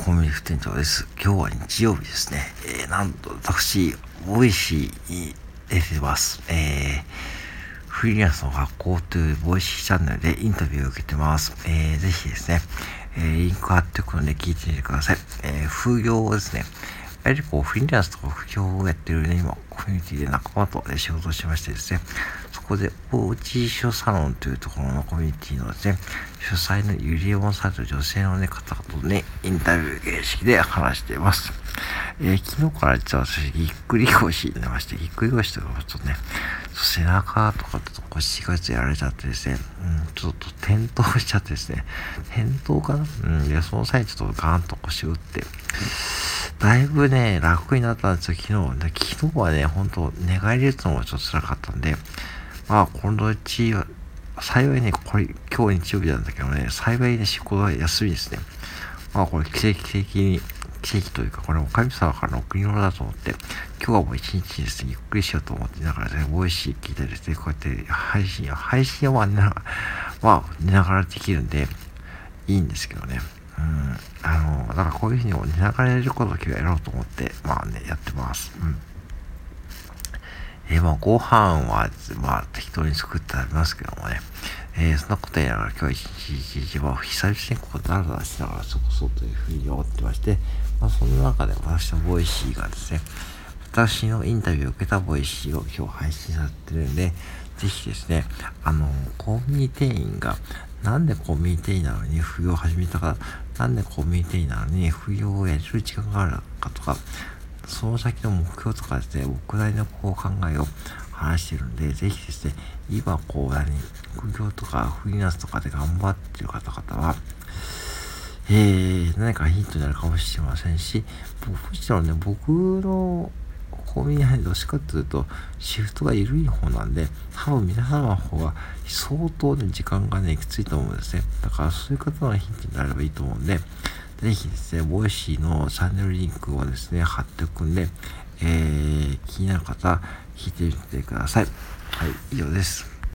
コンビニ副店長です。今日は日曜日ですね。なんと私、ボイシーに出てます。フリーランスの学校というボイシーチャンネルでインタビューを受けてます。ぜひですね、リンク貼っておくので聞いてみてください。副業をですね、やはりフリーランスとか副業をやっているね、今、コミュニティで仲間と仕事をしましてですね、そこで、おうち書サロンというところのコミュニティのですね、主催のゆりえもんさんという女性の方とね、インタビュー形式で話しています。昨日から実は私、ぎっくり腰になりまして、ぎっくり腰とかちょっとね、背中とかと腰がやられちゃってですね、ちょっと転倒しちゃってですね、転倒かなで、その際にちょっとガーンと腰を打って、だいぶね、楽になったんですよ、昨日はね、本当寝返り打つのもちょっと辛かったんで、まあ、このうちは、幸いね、今日日曜日なんだけどね、幸いね、仕事は休みですね。まあ、これ奇跡というか、これも神様からの贈り物だと思って、今日はもう一日ですね、ゆっくりしようと思ってだからね、ボイシー聞いたりですね、こうやって配信は寝ながらできるんで、いいんですけどね。だからこういうふうに寝ながらやることだけをやろうと思って、やってます。ご飯は、適当に作ってありますけどもね。そんなこと言いながら今日一日、久々にダラダラしながら過ごそうというふうに思ってまして、その中で私のボイシーがですね、私のインタビューを受けたボイシーを今日配信されてるんで、ぜひですね、コミュニティ員が、なんでコミュニティなのに副業を始めたか、なんでコミュニティなのに副業をやれる時間があるかとか、その先の目標とかですね、僕なりの考えを話してるんで、ぜひですね、今副業とかフリーランスとかで頑張ってる方々は、何かヒントになるかもしれませんし、もちろんね、僕のコミュニティどっちかというと、シフトが緩い方なんで、多分皆様の方が相当ね、時間がね、きついと思うんですね。だからそういう方のヒントになればいいと思うんで、ぜひですね、ボイシーのチャンネルリンクをですね、貼っておくんで、気になる方、聞いてみてください。はい、以上です。